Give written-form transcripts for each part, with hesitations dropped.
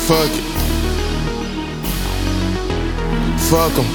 Fuck it. Fuck 'em.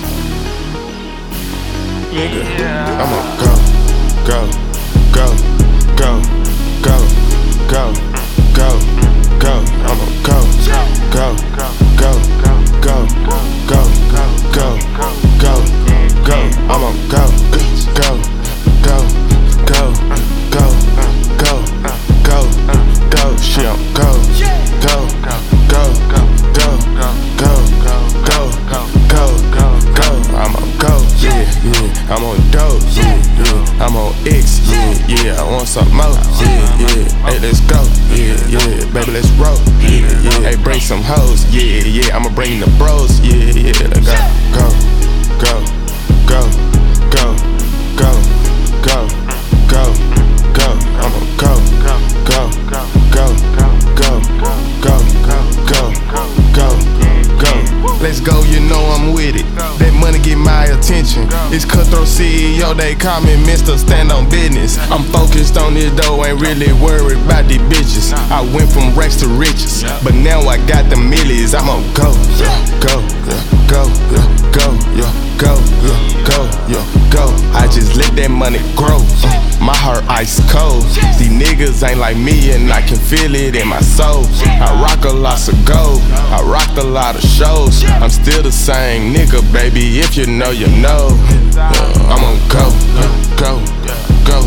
Nigga, I'ma go, go, go, go, go, go, go, go. I'ma go, go, go, go, go, go, go, go, go. I'ma go, go, go, go, go, go, go, go. She on go, go, go, go, go, go, go, go, go. I'ma go, yeah, yeah. I'm on dope, yeah, yeah. I'm on X, yeah, yeah. I want some more, yeah, yeah. Hey, let's go, yeah, yeah. Baby, let's roll, yeah, yeah. Hey, bring some hoes, yeah, yeah. I'ma bring the bros, yeah, yeah. Let's go, go, go, go, go, go, go, go, go. I'ma go, go, go, go, go, go, go, go, go, go. Let's go, you know I'm with it. That money get my attention. It's Cutthroat CEO, they call me Mr. Stand on Business. I'm focused on this dough, ain't really worried about these bitches. I went from racks to riches, but now I got the millies. I'ma go, go, go, go, go, go, go. I just let that money grow. My heart ice cold. These niggas ain't like me and I can feel it in my soul. I rock a lot of gold, I rocked a lot of shows. I'm still the same nigga, baby, if you know, you know. I'ma go, go, go,